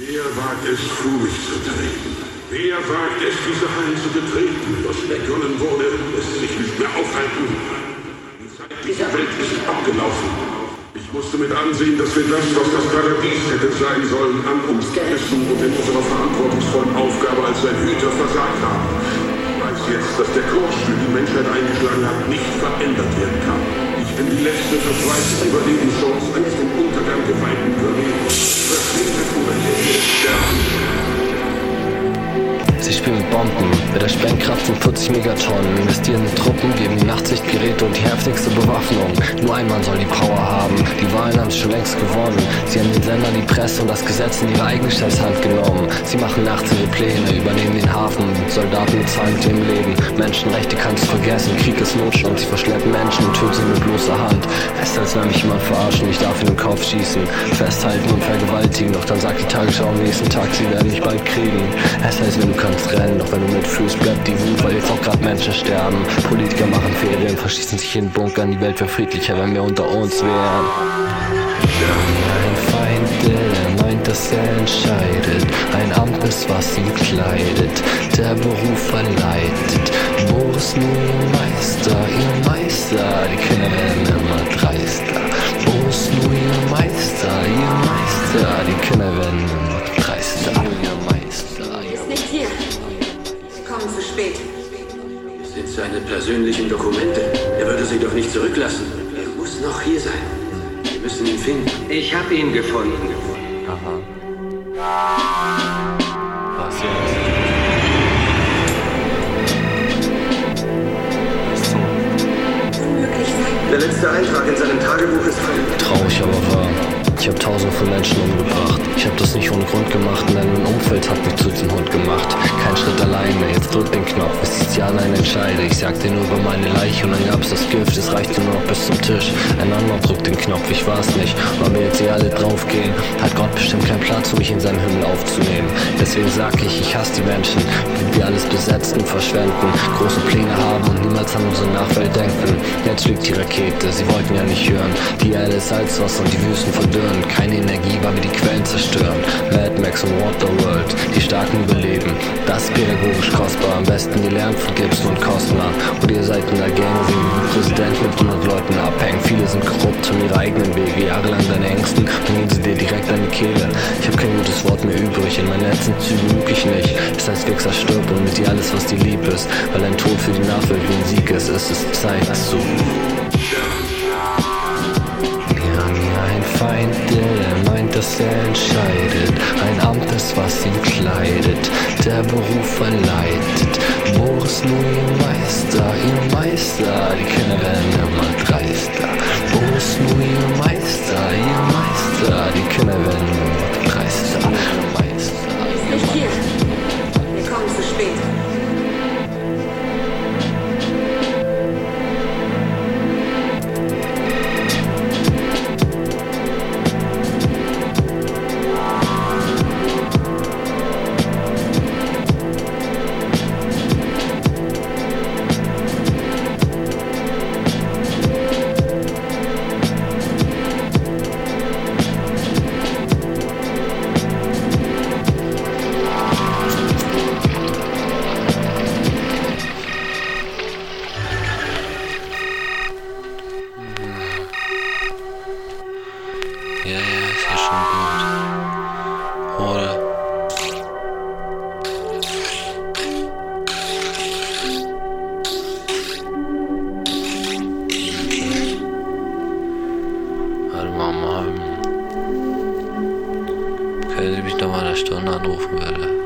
Wer wagt es, vor mich zu treten? Wer wagt es, diese Hallen zu betreten? Was begonnen wurde, lässt sich nicht mehr aufhalten. Die Zeit dieser Welt ist abgelaufen. Ich musste mit ansehen, dass wir das, was das Paradies hätte sein sollen, an uns gerissen und in unserer verantwortungsvollen Aufgabe als sein Hüter versagt haben. Ich weiß jetzt, dass der Kurs, den die Menschheit eingeschlagen hat, nicht verändert werden kann. Ich bin die letzte verzweifelte Überlebenschance eines dem Untergang geweihten Planeten. Verschwindet oder ihr werdet sterben. Sie spielen mit Bomben, mit der Sprengkraft von 40 Megatonnen, investieren in Truppen, geben die Nachtsichtgeräte und die heftigste Bewaffnung. Nur ein Mann soll die Power haben, die Wahlen haben schon längst gewonnen. Sie haben den Sender, die Presse und das Gesetz in ihre eigene Scheißhand genommen. Sie machen nachts ihre Pläne, übernehmen den Hafen, Soldaten bezahlen mit ihrem Leben. Menschenrechte kannst du vergessen, Krieg ist Notstand, sie verschleppen Menschen und töten sie mit bloßer Hand. Es ist, als wenn mich jemand verarschen, ich darf in den Kopf schießen, festhalten und vergewaltigen, doch dann sagt die Tagesschau am nächsten Tag, sie werden mich bald kriegen. Es heißt, wenn du kannst rennen, doch wenn du mitfühlst, bleibt die Wut, weil jetzt auch gerade Menschen sterben. Politiker machen Ferien, verschießen sich in Bunkern, die Welt wäre friedlicher, wenn wir unter uns wären. Ein Feind, der meint, dass er entscheidet, ein Amt ist, was ihn kleidet, der Beruf verleitet. Wo ist nur ihr Meister, die Kinder werden immer dreister. Wo ist nur ihr Meister, die Kinder werden immer dreister. Ist nicht hier. Sie kommen zu spät. Es sind seine persönlichen Dokumente. Er würde sie doch nicht zurücklassen. Er muss noch hier sein. Wir müssen ihn finden. Ich habe ihn gefunden. Aha. Was jetzt? Unmöglich sein. Der letzte Eintrag in seinem Tagebuch ist drin. Traurig, aber wahr. Ich habe Tausende von Menschen umgebracht. Ich habe das nicht ohne Grund gemacht, denn mein Umfeld hat mich zu diesem Hund gemacht. Kein Schritt alleine, jetzt drück den Knopf, bis ich ja allein entscheide. Ich sagte nur über meine Leiche und dann gab's das Gift, es reichte nur noch bis zum Tisch. Ein anderer drückt den Knopf, ich war's nicht. Weil wir jetzt alle draufgehen, hat Gott bestimmt keinen Platz, um mich in seinen Himmel aufzunehmen. Deswegen sag ich hasse die Menschen, die alles besetzen und verschwenden, große Pläne haben und niemals an unsere Nachwelt denken. Jetzt fliegt die Rakete, sie wollten ja nicht hören. Die Erde ist Salzwasser und die Wüsten verdürren. Keine Energie, weil wir die Quellen zerstören. Mad Max und Waterworld, die Starken überleben. Das ist pädagogisch kostbar. Am besten ihr lernt von Gibson und Costner. Und ihr seid in der Gang, sehen wie Präsident mit 100 Leuten abhängen. Viele sind korrupt, haben ihre eigenen Wege. Jahrelang deine Ängsten, dann gehen sie dir direkt an die Kehle. Ich hab kein gutes Wort mehr übrig. In meinen letzten Zügen lüg ich nicht. Es heißt Wichser stirb und mit dir alles, was dir lieb ist. Weil ein Tod für die Nachwelt wie ein Sieg ist. Es ist Zeit zu. Ein Feind, der meint, dass er entscheidet, ein Amt ist, was ihn kleidet, der Beruf verleitet. Wo ist nur ihr Meister, die Kinder werden immer dreister. Wo ist nur ihr Meister, die Kinder werden immer dreister. Ist nicht hier. Wir kommen zu spät. Ja, ist ja schon gut. Oder? Warte mal, können Sie mich noch mal in einer Stunde anrufen, bitte?